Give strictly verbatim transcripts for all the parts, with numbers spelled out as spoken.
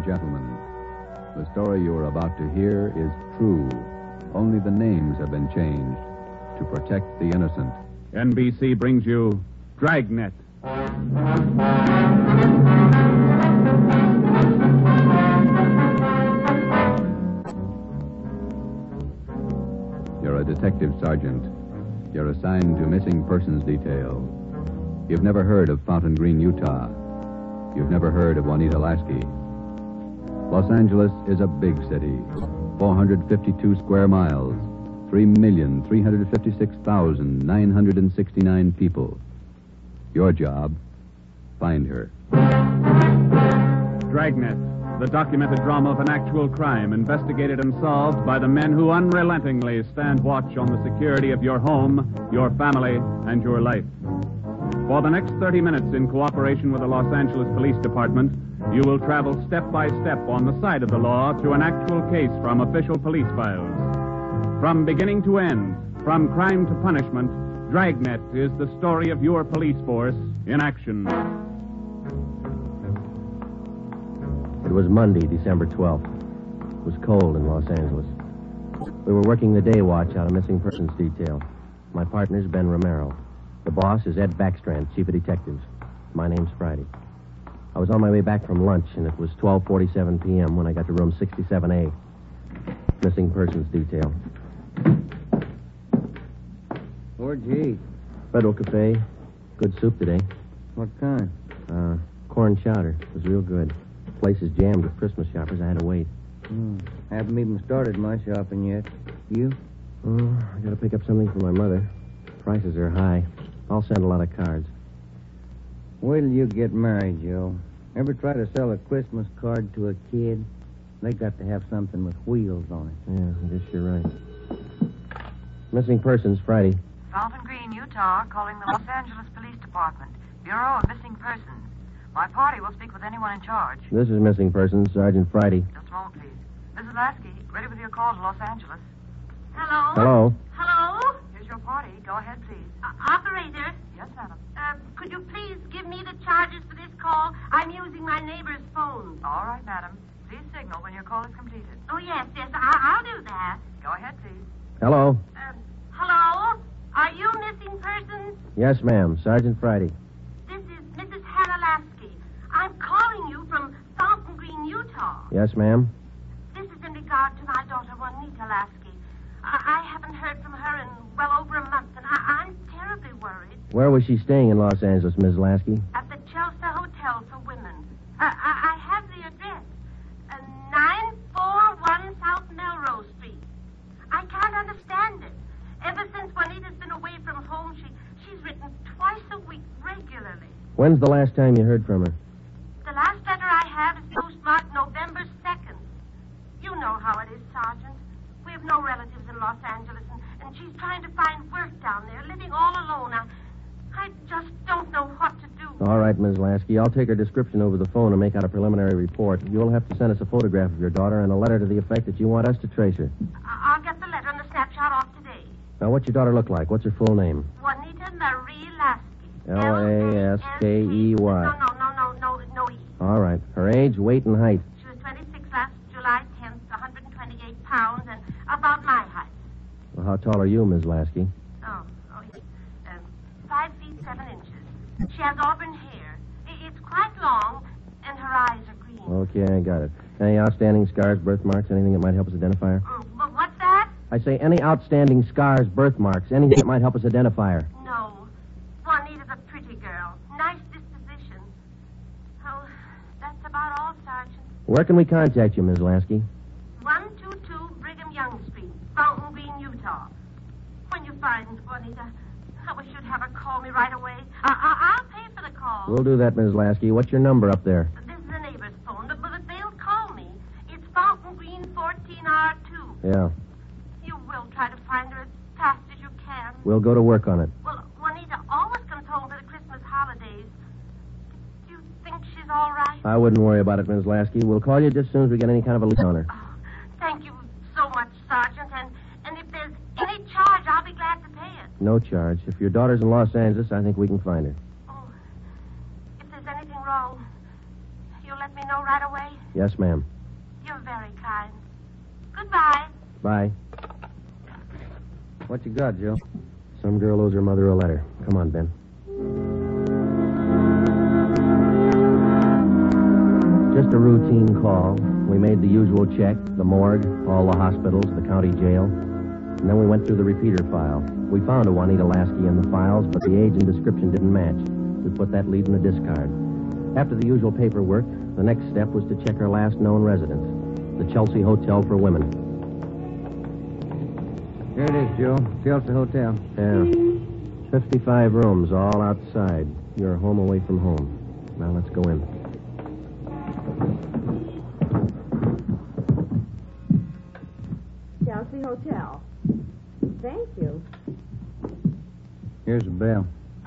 gentlemen, the story you are about to hear is true. Only the names have been changed to protect the innocent. N B C brings you Dragnet. You're a detective sergeant. You're assigned to missing persons detail. You've never heard of Fountain Green, Utah. You've never heard of Juanita Lasky. Los Angeles is a big city. four hundred fifty-two square miles. three million, three hundred fifty-six thousand, nine hundred sixty-nine people. Your job, find her. Dragnet, the documented drama of an actual crime investigated and solved by the men who unrelentingly stand watch on the security of your home, your family, and your life. For the next thirty minutes, in cooperation with the Los Angeles Police Department, you will travel step by step on the side of the law through an actual case from official police files. From beginning to end, from crime to punishment, Dragnet is the story of your police force in action. It was Monday, December twelfth. It was cold in Los Angeles. We were working the day watch out of missing persons detail. My partner's Ben Romero. The boss is Ed Backstrand, chief of detectives. My name's Friday. I was on my way back from lunch, and it was twelve forty-seven p.m. when I got to room sixty-seven A. Missing persons detail. Where'd you eat? Federal Cafe. Good soup today. What kind? Uh, corn chowder. It was real good. The place is jammed with Christmas shoppers. I had to wait. Hmm. Haven't even started my shopping yet. You? Oh, I gotta pick up something for my mother. Prices are high. I'll send a lot of cards. Wait till you get married, Joe. Ever try to sell a Christmas card to a kid? They got to have something with wheels on it. Yeah, I guess you're right. Missing persons, Friday. Fountain Green, Utah, calling the Los Angeles Police Department. Bureau of Missing Persons. My party will speak with anyone in charge. This is missing persons, Sergeant Friday. Just a moment, please. Missus Lasky, ready with your call to Los Angeles. Hello? Hello? Hello? Here's your party. Go ahead, please. Uh, operator, Yes, madam. uh, could you please give me the charges for this call? I'm using my neighbor's phone. All right, madam. Please signal when your call is completed. Oh, yes, yes, I- I'll do that. Go ahead, please. Hello? Uh, hello? Are you missing persons? Yes, ma'am. Sergeant Friday. This is Missus Hannah Lasky. I'm calling you from Fountain Green, Utah. Yes, ma'am. This is in regard to my daughter, Juanita Lasky. I, I haven't heard from her in well over a month, and I, I'm terribly worried. Where was she staying in Los Angeles, Miss Lasky? At the Chelsea Hotel for Women. I, I, I have the address. Uh, nine forty-one South Melrose Street. I can't understand it. Ever since Juanita's been away from home, she, she's written twice a week regularly. When's the last time you heard from her? The last letter I have is postmarked November second. You know how it is, Sergeant. We have no relatives in Los Angeles, and, and she's trying to find work down there, living all alone. I, I just don't know what to do. All right, Miss Lasky. I'll take her description over the phone and make out a preliminary report. You'll have to send us a photograph of your daughter and a letter to the effect that you want us to trace her. I- I'll get the letter and the snapshot off today. Now, what's your daughter look like? What's her full name? Juanita Marie Lasky. L A S K E Y. No, no, no, no, no, no E. All right. Her age, weight, and height. She was twenty-six last July tenth, one hundred twenty-eight pounds, and about my height. Well, how tall are you, Miss Lasky? Oh, oh, yes. Um, five feet seven inches. She has auburn hair. I- It's quite long, and her eyes are green. Okay, I got it. Any outstanding scars, birthmarks, anything that might help us identify her? Mm, but what's that? I say any outstanding scars, birthmarks, anything that might help us identify her. No. Juanita's a pretty girl. Nice disposition. Oh, that's about all, Sergeant. Where can we contact you, Miss Lasky? one two two Brigham Young Street, Fountain Green, Utah. When you find Juanita, I wish you'd have her call me right away. I- I- I'll pay for the call. We'll do that, Miss Lasky. What's your number up there? This is a neighbor's phone, but, but they'll call me. It's Fountain Green fourteen R two. Yeah. You will try to find her as fast as you can. We'll go to work on it. Well, Juanita always comes home for the Christmas holidays. Do you think she's all right? I wouldn't worry about it, Miss Lasky. We'll call you just as soon as we get any kind of a lead on her. Oh, thank you so much, Sergeant. And, and if there's any charge, I'll be glad to pay it. No charge. If your daughter's in Los Angeles, I think we can find her. Oh, if there's anything wrong, you'll let me know right away? Yes, ma'am. You're very kind. Goodbye. Bye. What you got, Joe? Some girl owes her mother a letter. Come on, Ben. Just a routine call. We made the usual check, the morgue, all the hospitals, the county jail. And then we went through the repeater file. We found a Juanita Lasky in the files, but the age and description didn't match. We put that lead in the discard. After the usual paperwork, the next step was to check her last known residence, the Chelsea Hotel for Women. Here it is, Joe. Chelsea Hotel. Yeah. fifty-five rooms, all outside. You're home away from home. Now let's go in. Chelsea Hotel. Thank you. Here's the bell.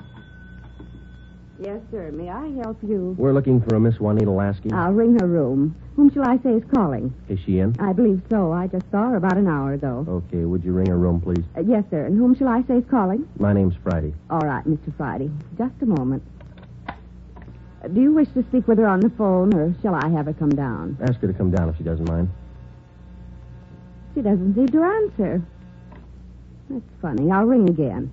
Yes, sir. May I help you? We're looking for a Miss Juanita Lasky. I'll ring her room. Whom shall I say is calling? Is she in? I believe so. I just saw her about an hour ago. Okay, would you ring her room, please? Uh, yes, sir. And whom shall I say is calling? My name's Friday. All right, Mister Friday. Just a moment. Uh, do you wish to speak with her on the phone, or shall I have her come down? Ask her to come down if she doesn't mind. She doesn't seem to answer. That's funny. I'll ring again.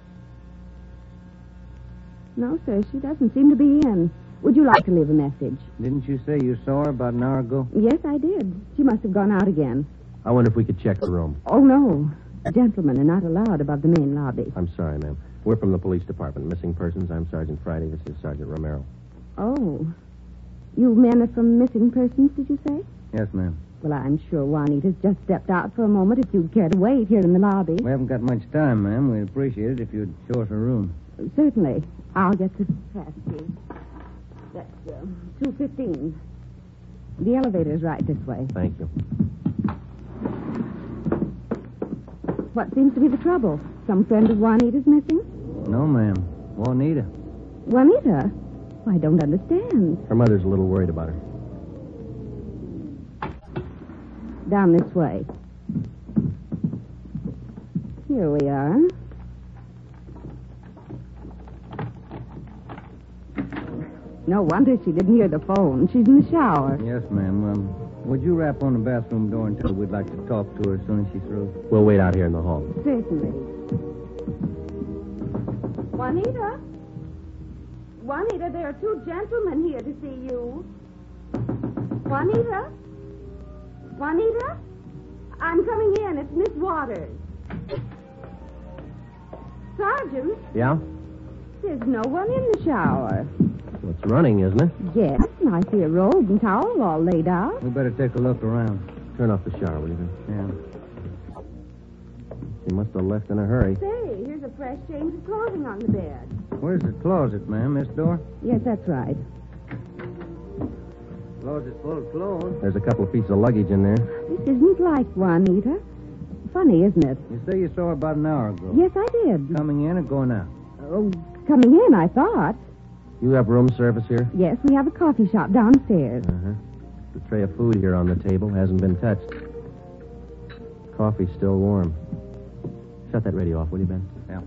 No, sir, she doesn't seem to be in. Would you like to leave a message? Didn't you say you saw her about an hour ago? Yes, I did. She must have gone out again. I wonder if we could check the room. Oh, no. Gentlemen are not allowed above the main lobby. I'm sorry, ma'am. We're from the police department. Missing persons. I'm Sergeant Friday. This is Sergeant Romero. Oh. You men are from Missing Persons, did you say? Yes, ma'am. Well, I'm sure Juanita's just stepped out for a moment. If you'd care to wait here in the lobby. We haven't got much time, ma'am. We'd appreciate it if you'd show us her room. Certainly. I'll get the pass key. That's uh, two fifteen. The elevator's right this way. Thank you. What seems to be the trouble? Some friend of Juanita's missing? No, ma'am. Juanita. Juanita? I don't understand. Her mother's a little worried about her. Down this way. Here we are. No wonder she didn't hear the phone. She's in the shower. Yes, ma'am. Um, would you rap on the bathroom door and tell her we'd like to talk to her as soon as she's through? We'll wait out here in the hall. Certainly. Juanita? Juanita, there are two gentlemen here to see you. Juanita? Juanita? I'm coming in. It's Miss Waters. Sergeant, Yeah? there's no one in the shower. Well, it's running, isn't it? Yes, and I see a robe and towel all laid out. We better take a look around. Turn off the shower, will you? Yeah. She must have left in a hurry. Say, here's a fresh change of clothing on the bed. Where's the closet, ma'am? This door? Yes, that's right. Closet full of clothes. There's a couple of pieces of luggage in there. This isn't like Juanita. Funny, isn't it? You say you saw her about an hour ago. Yes, I did. Coming in or going out? Oh, coming in, I thought. You have room service here? Yes, we have a coffee shop downstairs. Uh-huh. The tray of food here on the table hasn't been touched. Coffee's still warm. Shut that radio off, will you, Ben? Yeah.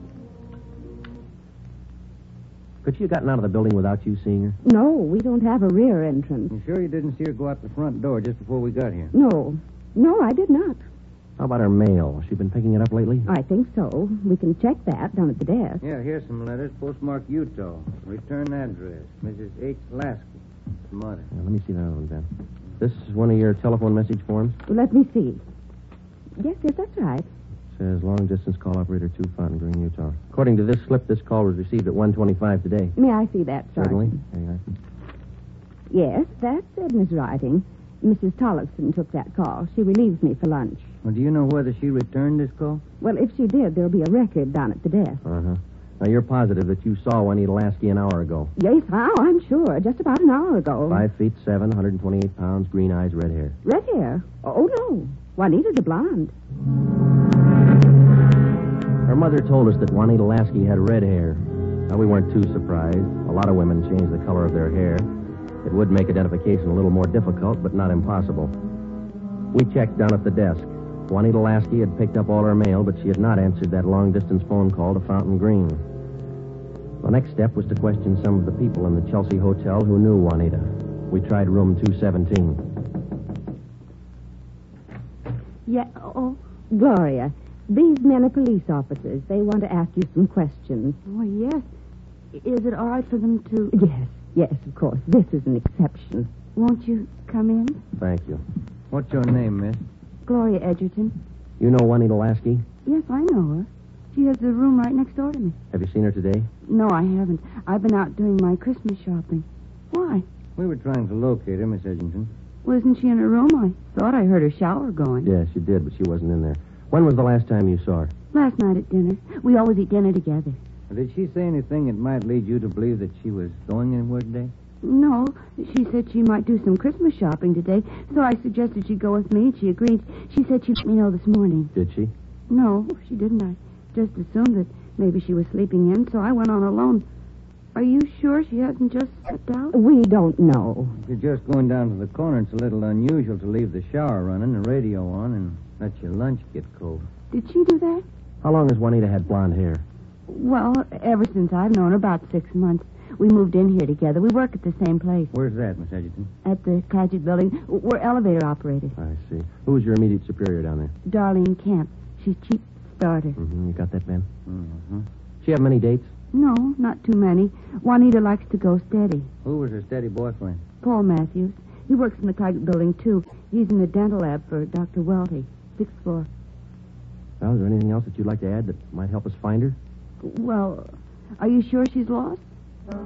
Could she have gotten out of the building without you seeing her? No, we don't have a rear entrance. You sure you didn't see her go out the front door just before we got here? No. No, I did not. How about her mail? Has she been picking it up lately? I think so. We can check that down at the desk. Yeah, here's some letters. Postmark Utah. Return address. Missus H. Lasky. Mother. Yeah, let me see that one, Ben. This is one of your telephone message forms? Let me see. Yes, yes, that's right. Says long distance call operator two, Fountain Green, Utah. According to this slip, this call was received at one twenty-five today. May I see that, Certainly. Sergeant? There you are. Yes, that's Edna's writing. Missus Tollefson took that call. She relieves me for lunch. Well, do you know whether she returned this call? Well, if she did, there'll be a record down at the desk. Uh-huh. Now, you're positive that you saw Juanita Lasky an hour ago. Yes, how? I'm sure. Just about an hour ago. Five feet seven, one hundred twenty-eight pounds, green eyes, red hair. Red hair? Oh, no. Juanita's a blonde. Her mother told us that Juanita Lasky had red hair. Now, we weren't too surprised. A lot of women change the color of their hair. It would make identification a little more difficult, but not impossible. We checked down at the desk. Juanita Lasky had picked up all her mail, but she had not answered that long-distance phone call to Fountain Green. The next step was to question some of the people in the Chelsea Hotel who knew Juanita. We tried room two seventeen. Yeah, oh, Gloria, these men are police officers. They want to ask you some questions. Oh, yes. Is it all right for them to... Yes, yes, of course. This is an exception. Won't you come in? Thank you. What's your name, miss? Gloria Edgerton. You know Juanita Lasky? Yes, I know her. She has the room right next door to me. Have you seen her today? No, I haven't. I've been out doing my Christmas shopping. Why? We were trying to locate her, Miss Edgerton. Wasn't she in her room? I thought I heard her shower going. Yes, she did, but she wasn't in there. When was the last time you saw her? Last night at dinner. We always eat dinner together. Did she say anything that might lead you to believe that she was going anywhere today? No, she said she might do some Christmas shopping today, so I suggested she go with me. She agreed. She said she'd let me know this morning. Did she? No, she didn't. I just assumed that maybe she was sleeping in, so I went on alone. Are you sure she hasn't just stepped out? We don't know. If you're just going down to the corner, it's a little unusual to leave the shower running, the radio on, and let your lunch get cold. Did she do that? How long has Juanita had blonde hair? Well, ever since I've known her, about six months. We moved in here together. We work at the same place. Where's that, Miss Edgerton? At the Clagett building. We're elevator operators. I see. Who was your immediate superior down there? Darlene Kemp. She's chief starter. Mm-hmm. You got that, Ben? Mm-hmm. She have many dates? No, not too many. Juanita likes to go steady. Who was her steady boyfriend? Paul Matthews. He works in the Clagett building, too. He's in the dental lab for Doctor Welty, sixth floor. Well, is there anything else that you'd like to add that might help us find her? Well, are you sure she's lost? The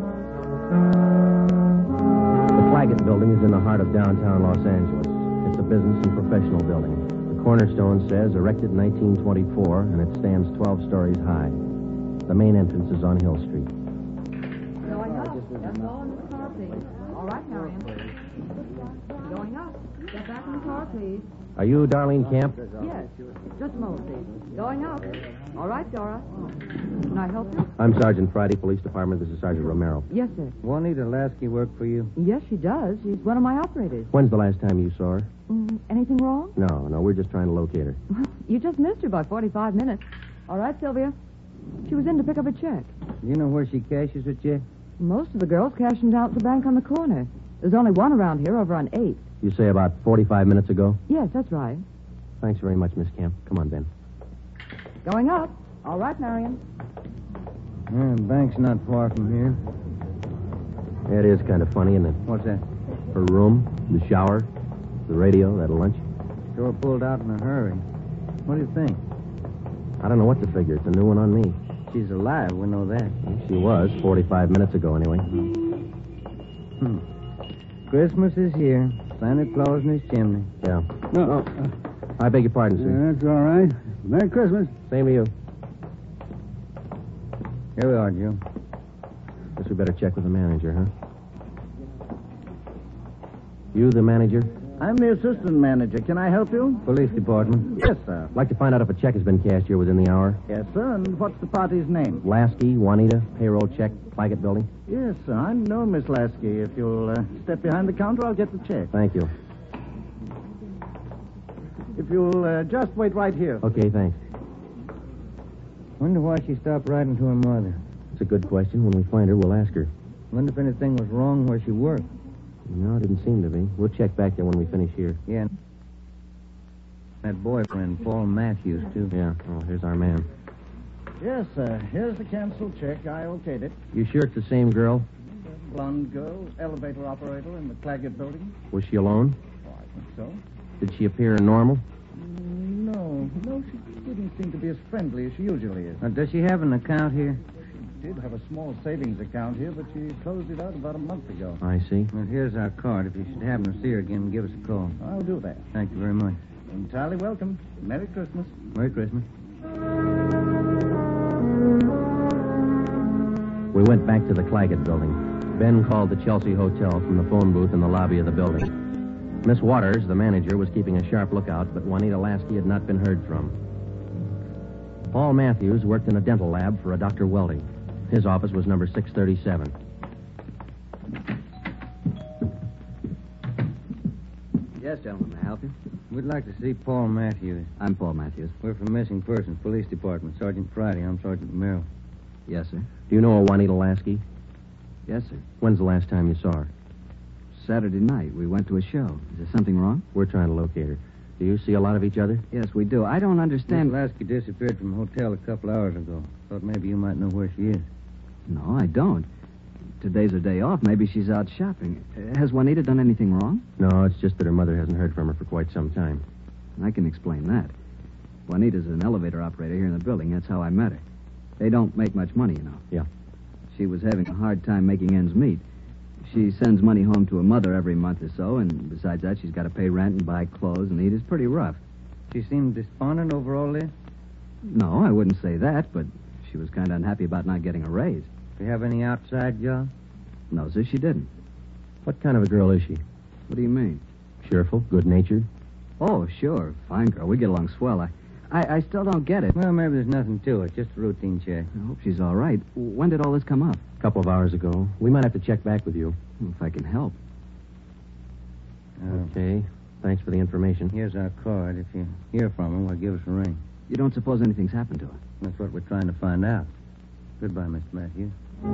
Clagett building is in the heart of downtown Los Angeles. It's a business and professional building. The cornerstone says erected in nineteen twenty-four, and it stands twelve stories high. The main entrance is on Hill Street. Going up. That's all in the car, please. All right, Marion. Going up. Get back in the car, please. Are you Darlene Camp? Yes. Just a moment, please. Going up. All right, Dora. Can I help you? I'm Sergeant Friday, Police Department. This is Sergeant Romero. Yes, sir. Juanita Lasky work for you? Yes, she does. She's one of my operators. When's the last time you saw her? Mm, anything wrong? No, no, we're just trying to locate her. You just missed her by forty-five minutes. All right, Sylvia. She was in to pick up a check. Do you know where she cashes her check? Most of the girls cash them down at the bank on the corner. There's only one around here over on eighth. You say about forty-five minutes ago? Yes, that's right. Thanks very much, Miss Camp. Come on, Ben. Going up. All right, Marion. Yeah, the bank's not far from here. It is kind of funny, isn't it? What's that? Her room, the shower, the radio, that lunch. Sure pulled out in a hurry. What do you think? I don't know what to figure. It's a new one on me. She's alive, we know that. She was, forty-five minutes ago, anyway. Hmm. Christmas is here. Santa Claus in his chimney. Yeah. No, I beg your pardon, sir. yeah, that's all right. Merry Christmas. Same to you. Here we are, Joe. Guess we better check with the manager, huh? You the manager? I'm the assistant manager. Can I help you? Police department. Yes, sir. I'd like to find out if a check has been cashed here within the hour. Yes, sir. And what's the party's name? Lasky, Juanita, payroll check, Clagett building. Yes, sir. I know Miss Lasky. If you'll uh, step behind the counter, I'll get the check. Thank you. If you'll uh, just wait right here. Okay, thanks. Wonder why she stopped writing to her mother. It's a good question. When we find her, we'll ask her. Wonder if anything was wrong where she worked. No, it didn't seem to be. We'll check back there when we finish here. Yeah. That boyfriend, Paul Matthews, too. Yeah. Oh, here's our man. Yes, sir. Here's the canceled check. I okayed it. You sure it's the same girl? Blonde girl, elevator operator in the Clagett building. Was she alone? Oh, I think so. Did she appear normal? No, no, she didn't seem to be as friendly as she usually is. Now, does she have an account here? She did have a small savings account here, but she closed it out about a month ago. I see. Well, here's our card. If you should happen to see her again, give us a call. I'll do that. Thank you very much. Entirely welcome. Merry Christmas. Merry Christmas. We went back to the Clagett building. Ben called the Chelsea Hotel from the phone booth in the lobby of the building. Miss Waters, the manager, was keeping a sharp lookout, but Juanita Lasky had not been heard from. Paul Matthews worked in a dental lab for a Doctor Welty. His office was number six thirty-seven. Yes, gentlemen, may I help you? We'd like to see Paul Matthews. I'm Paul Matthews. We're from Missing Persons Police Department. Sergeant Friday. I'm Sergeant Merrill. Yes, sir. Do you know a Juanita Lasky? Yes, sir. When's the last time you saw her? Saturday night. We went to a show. Is there something wrong? We're trying to locate her. Do you see a lot of each other? Yes, we do. I don't understand. Miss Lasky disappeared from the hotel a couple hours ago. Thought maybe you might know where she is. No, I don't. Today's her day off. Maybe she's out shopping. Uh, Has Juanita done anything wrong? No, it's just that her mother hasn't heard from her for quite some time. I can explain that. Juanita's an elevator operator here in the building. That's how I met her. They don't make much money, you know. Yeah. She was having a hard time making ends meet. She sends money home to her mother every month or so, and besides that, she's got to pay rent and buy clothes and eat. It's pretty rough. She seemed despondent over all this. No, I wouldn't say that, but she was kind of unhappy about not getting a raise. Do you have any outside job? No, sir, she didn't. What kind of a girl is she? What do you mean? Cheerful, good-natured? Oh, sure. Fine girl. We get along swell. I, I, I still don't get it. Well, maybe there's nothing to it. Just a routine check. I hope she's all right. When did all this come up? A couple of hours ago. We might have to check back with you. Well, if I can help. Uh, Okay. Thanks for the information. Here's our card. If you hear from her, well, give us a ring. You don't suppose anything's happened to her? That's what we're trying to find out. Goodbye, Mister Matthews.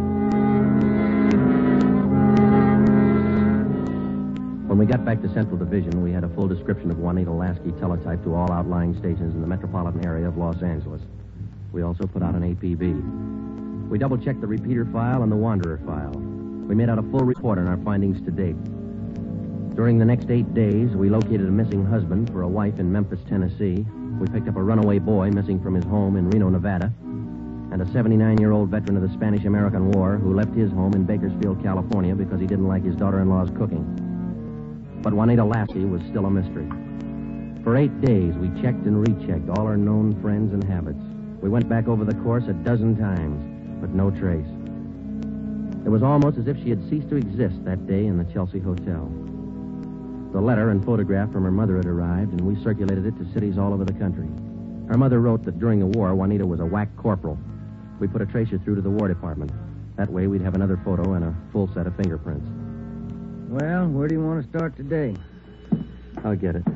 When we got back to Central Division, we had a full description of Juanita Lasky teletyped to all outlying stations in the metropolitan area of Los Angeles. We also put out an A P B. We double-checked the repeater file and the wanderer file. We made out a full report on our findings to date. During the next eight days, we located a missing husband for a wife in Memphis, Tennessee. We picked up a runaway boy missing from his home in Reno, Nevada, and a seventy-nine-year-old veteran of the Spanish-American War who left his home in Bakersfield, California because he didn't like his daughter-in-law's cooking. But Juanita Lasky was still a mystery. For eight days, we checked and rechecked all our known friends and habits. We went back over the course a dozen times, but no trace. It was almost as if she had ceased to exist that day in the Chelsea Hotel. The letter and photograph from her mother had arrived, and we circulated it to cities all over the country. Her mother wrote that during the war, Juanita was a whack corporal. We put a tracer through to the War Department. That way, we'd have another photo and a full set of fingerprints. Well, where do you want to start today? I'll get it.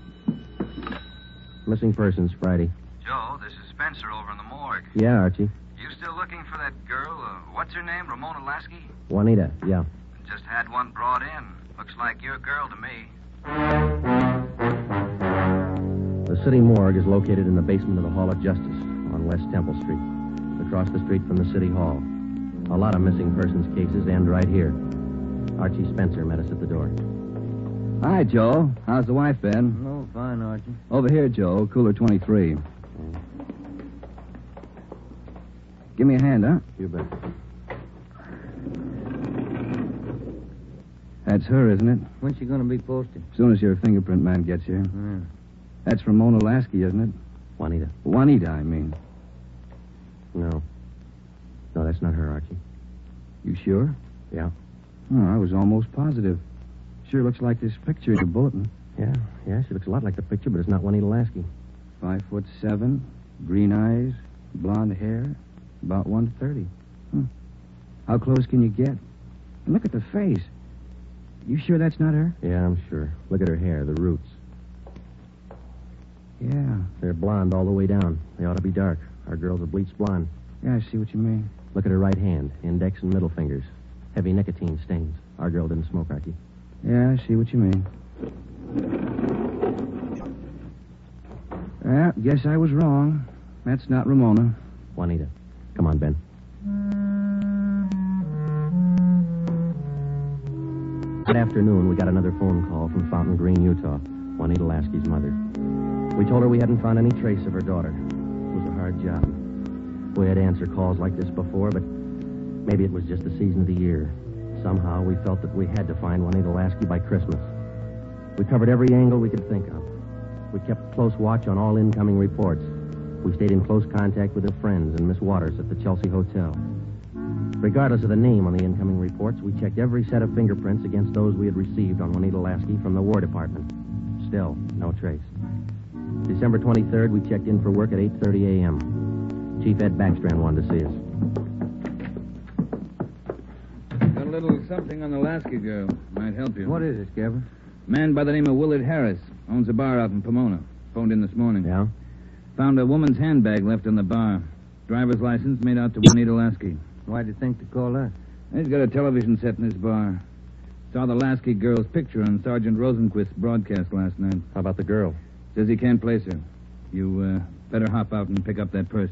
Missing persons, Friday. Joe, this is Spencer over in the morgue. Yeah, Archie. You still looking for that girl? Uh, what's her name? Ramona Lasky? Juanita, yeah. Just had one brought in. Looks like your girl to me. The city morgue is located in the basement of the Hall of Justice on West Temple Street, across the street from the city hall. A lot of missing persons cases end right here. Archie Spencer met us at the door. Hi, Joe. How's the wife been? Oh, fine, Archie. Over here, Joe. Cooler twenty-three. Give me a hand, huh? You bet. That's her, isn't it? When's she going to be posted? As soon as your fingerprint man gets here. Yeah. That's Ramona Lasky, isn't it? Juanita. Juanita, I mean. No. No, that's not her, Archie. You sure? Yeah. Oh, I was almost positive. Sure looks like this picture in the bulletin. Yeah, yeah, she looks a lot like the picture, but it's not Juanita Lasky. Five foot seven, green eyes, blonde hair, about one thirty. Hmm. How close can you get? And look at the face. You sure that's not her? Yeah, I'm sure. Look at her hair, the roots. Yeah. They're blonde all the way down. They ought to be dark. Our girls are bleached blonde. Yeah, I see what you mean. Look at her right hand, index and middle fingers. Heavy nicotine stains. Our girl didn't smoke, Archie. Yeah, I see what you mean. Well, guess I was wrong. That's not Ramona. Juanita. Come on, Ben. That afternoon, we got another phone call from Fountain Green, Utah, Juanita Lasky's mother. We told her we hadn't found any trace of her daughter. It was a hard job. We had answered calls like this before, but maybe it was just the season of the year. Somehow, we felt that we had to find Juanita Lasky by Christmas. We covered every angle we could think of. We kept close watch on all incoming reports. We stayed in close contact with her friends and Miss Waters at the Chelsea Hotel. Regardless of the name on the incoming reports, we checked every set of fingerprints against those we had received on Juanita Lasky from the War Department. Still, no trace. December twenty-third, we checked in for work at eight thirty a.m. Chief Ed Backstrand wanted to see us. Got a little something on the Lasky girl. Might help you. What is it, Skipper? Man by the name of Willard Harris. Owns a bar out in Pomona. Phoned in this morning. Yeah? Found a woman's handbag left in the bar. Driver's license made out to Juanita Lasky. Why'd you think to call us? He's got a television set in his bar. It's Saw the Lasky girl's picture on Sergeant Rosenquist's broadcast last night. How about the girl? Says he can't place her. You uh, better hop out and pick up that purse.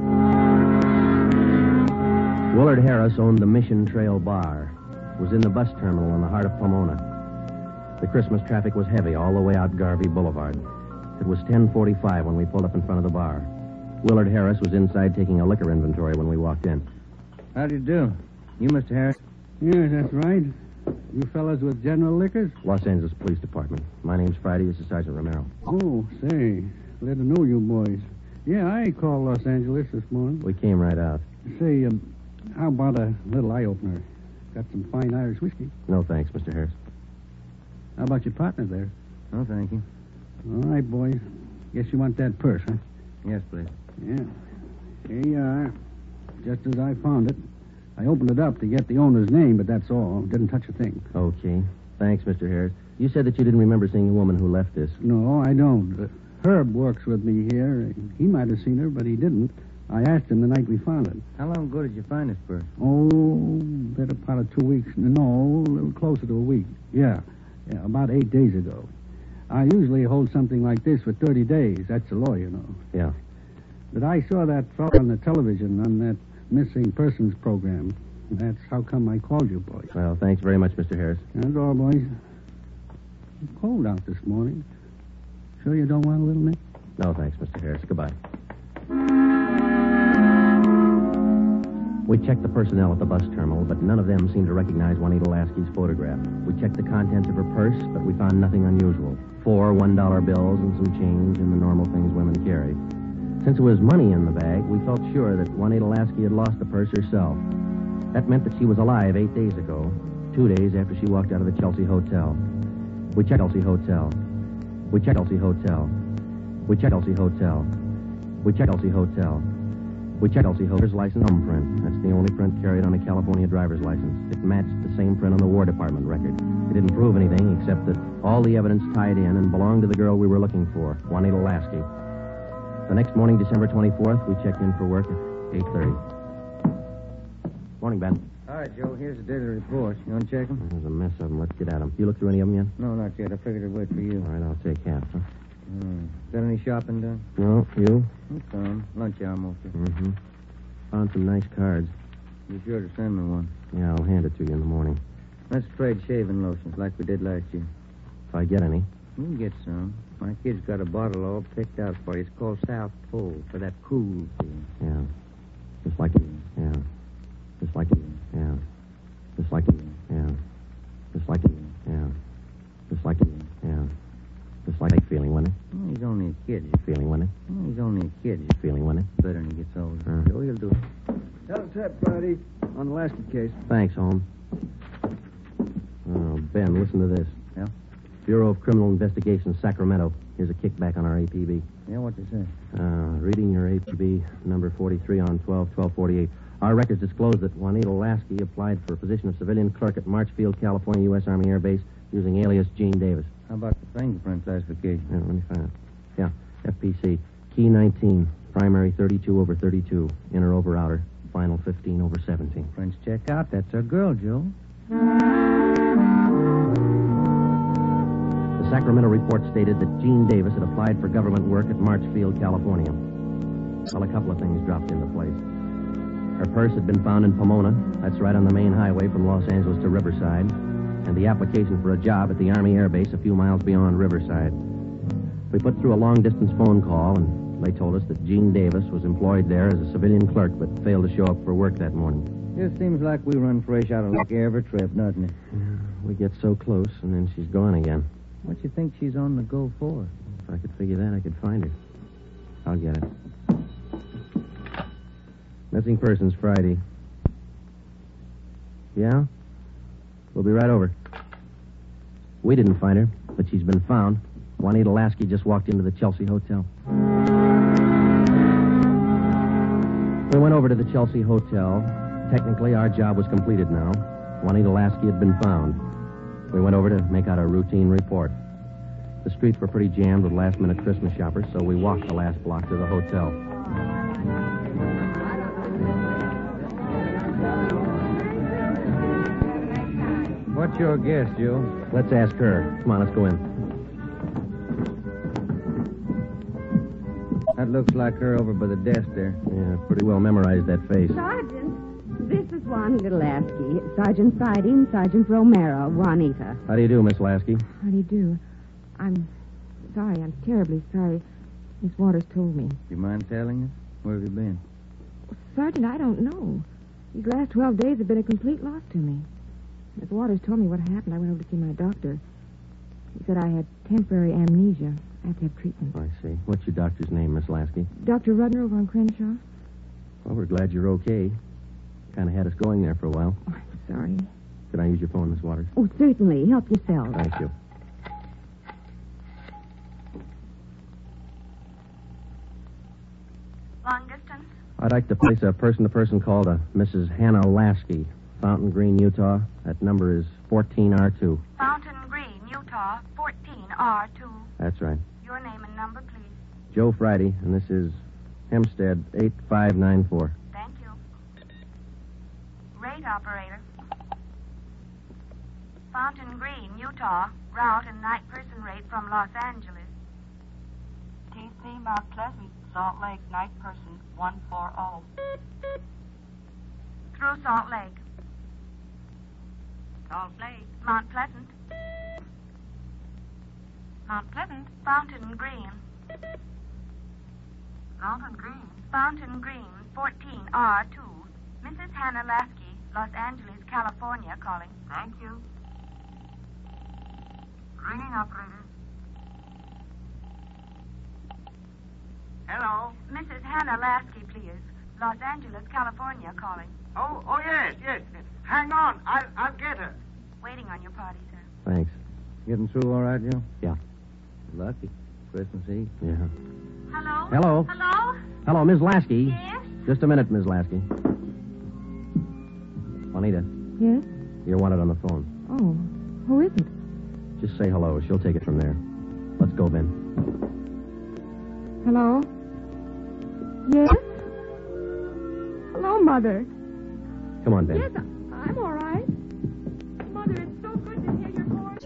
Willard Harris owned the Mission Trail Bar. It was in the bus terminal in the heart of Pomona. The Christmas traffic was heavy all the way out Garvey Boulevard. It was ten forty-five when we pulled up in front of the bar. Willard Harris was inside taking a liquor inventory when we walked in. How do you do? You, Mister Harris? Yes, that's right. You fellas with General Liquors? Los Angeles Police Department. My name's Friday. This is Sergeant Romero. Oh, say, glad to know you boys. Yeah, I called Los Angeles this morning. We came right out. Say, um, how about a little eye-opener? Got some fine Irish whiskey. No, thanks, Mister Harris. How about your partner there? Oh, thank you. All right, boys. Guess you want that purse, huh? Yes, please. Yeah. Here you are. Just as I found it. I opened it up to get the owner's name, but that's all. Didn't touch a thing. Okay. Thanks, Mister Harris. You said that you didn't remember seeing a woman who left this. No, I don't. Uh, Herb works with me here. He might have seen her, but he didn't. I asked him the night we found it. How long ago did you find this purse? Oh, better part of two weeks. No, a little closer to a week. Yeah. Yeah, about eight days ago. I usually hold something like this for thirty days. That's the law, you know. Yeah. But I saw that fellow on the television on that missing persons program. That's how come I called you, boys. Well, thanks very much, Mister Harris. That's all, boys. It's cold out this morning. Sure you don't want a little, Nick? No, thanks, Mister Harris. Goodbye. We checked the personnel at the bus terminal, but none of them seemed to recognize Juanita Lasky's photograph. We checked the contents of her purse, but we found nothing unusual. Four one-dollar bills and some change and the normal things women carry. Since it was money in the bag, we felt sure that Juanita Lasky had lost the purse herself. That meant that she was alive eight days ago, two days after she walked out of the Chelsea Hotel. We checked Chelsea Hotel. We checked Chelsea Hotel. We checked Chelsea Hotel. We checked Chelsea Hotel. We checked Chelsea Hotel's license thumbprint. That's the only print carried on a California driver's license. It matched the same print on the War Department record. It didn't prove anything except that all the evidence tied in and belonged to the girl we were looking for, Juanita Lasky. The next morning, December twenty-fourth, we checked in for work at eight thirty. Morning, Ben. All right, Joe, here's the daily report. You want to check them? There's a mess of them. Let's get at them. You look through any of them yet? No, not yet. I figured I'd wait for you. All right, I'll take half, huh? Hmm. Got any shopping done? No, you? Some. Lunch hour mostly. Mm-hmm. Found some nice cards. Be sure to send me one. Yeah, I'll hand it to you in the morning. Let's trade shaving lotions like we did last year. If I get any. You can get some. My kid's got a bottle all picked out for you. It's called South Pole for that cool thing. Yeah. Just like it. Yeah. Just like it. Yeah. Just like it. Yeah. Just like it. Yeah. Just like it. Yeah. Just like feeling, wasn't it? Oh, he's only a kid. Feeling, wasn't it? Oh, he's only a kid. Feeling, wasn't it? Better when he gets older. Uh. Joe, he'll do it. Tell us that, Friday, on the Lasky case. Thanks, Holmes. Oh, Ben, listen to this. Yeah? Bureau of Criminal Investigation, Sacramento. Here's a kickback on our A P B. Yeah, what they say? Uh, reading your A P B, number forty-three on twelve twelve forty-eight. Our records disclose that Juanita Lasky applied for a position of civilian clerk at Marchfield, California, U S Army Air Base, using alias Gene Davis. How about the fingerprint classification? Yeah, let me find out. Yeah, F P C. Key nineteen, primary thirty-two over thirty-two, inner over outer, final fifteen over seventeen. Prints check out. That's our girl, Joe. The Sacramento report stated that Gene Davis had applied for government work at Marchfield, California. Well, a couple of things dropped into place. Her purse had been found in Pomona. That's right on the main highway from Los Angeles to Riverside. And the application for a job at the Army Air Base a few miles beyond Riverside. We put through a long-distance phone call, and they told us that Gene Davis was employed there as a civilian clerk, but failed to show up for work that morning. It seems like we run fresh out of luck every trip, doesn't it? Yeah, we get so close, and then she's gone again. What you think she's on the go for? If I could figure that, I could find her. I'll get it. Missing persons Friday. Yeah? We'll be right over. We didn't find her, but she's been found. Juanita Lasky just walked into the Chelsea Hotel. We went over to the Chelsea Hotel. Technically, our job was completed now. Juanita Lasky had been found. We went over to make out a routine report. The streets were pretty jammed with last-minute Christmas shoppers, so we walked the last block to the hotel. What's your guess, Joe? Let's ask her. Come on, let's go in. That looks like her over by the desk there. Yeah, pretty well memorized that face. Sergeant, this is Juanita Lasky. Sergeant Friday and Sergeant Romero, Juanita. How do you do, Miss Lasky? How do you do? I'm sorry. I'm terribly sorry. Miss Waters told me. You mind telling us? Where have you been? Sergeant, I don't know. These last twelve days have been a complete loss to me. Miss Waters told me what happened. I went over to see my doctor. He said I had temporary amnesia. I have to have treatment. I see. What's your doctor's name, Miss Lasky? Doctor Rudner over on Crenshaw. Well, we're glad you're okay. Kind of had us going there for a while. Oh, I'm sorry. Could I use your phone, Miss Waters? Oh, certainly. Help yourself. Thank you. Long distance? I'd like to place a person-to-person call to Missus Hannah Lasky, Fountain Green, Utah. That number is fourteen R two. Fountain Green, Utah, fourteen R two. That's right. Your name and number, please. Joe Friday, and this is Hempstead eight five nine four. Thank you. Rate operator. Fountain Green, Utah, route and night person rate from Los Angeles. T C Mount Pleasant, Salt Lake, night person, one four zero. Through Salt Lake. Salt Lake. Mount Pleasant. Mount Pleasant. Fountain Green. Fountain Green. Fountain Green, fourteen R two. Missus Hannah Lasky, Los Angeles, California, calling. Thank you. Ringing operator. Hello? Missus Hannah Lasky, please. Los Angeles, California, calling. Oh, oh, yes, yes. Hang on. I'll, I'll get her. Waiting on your party, sir. Thanks. Getting through all right, Joe? Yeah. Lucky. Christmas Eve. Yeah. Hello? Hello? Hello? Hello, Miss Lasky. Yes? Just a minute, Miss Lasky. Juanita, Yes? you're wanted on the phone. Oh, who is it? Just say hello. She'll take it from there. Let's go, Ben. Hello? Yes? Hello, Mother. Come on, Ben. Yes, I- I'm all right. Mother, it's so good to hear your voice.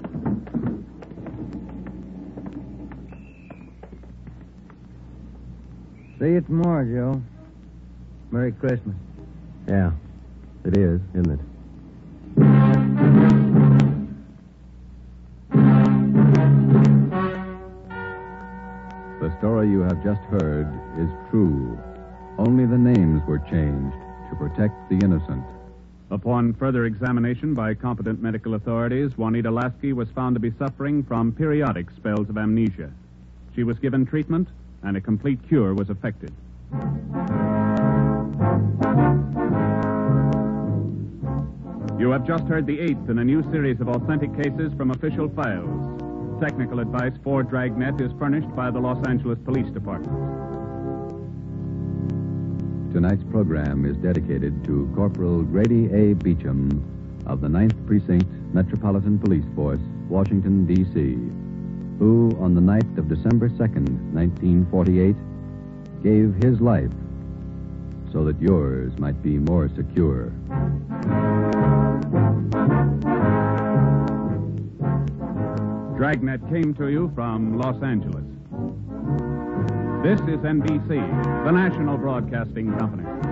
See you tomorrow, Joe. Merry Christmas. Yeah, it is, isn't it? The story you have just heard is true. Only the names were changed to protect the innocent. Upon further examination by competent medical authorities, Juanita Lasky was found to be suffering from periodic spells of amnesia. She was given treatment, and a complete cure was effected. You have just heard the eighth in a new series of authentic cases from official files. Technical advice for Dragnet is furnished by the Los Angeles Police Department. Tonight's program is dedicated to Corporal Grady A. Beecham of the ninth Precinct Metropolitan Police Force, Washington, D C, who, on the night of December second, nineteen forty-eight, gave his life so that yours might be more secure. Dragnet came to you from Los Angeles. This is N B C, the national broadcasting company.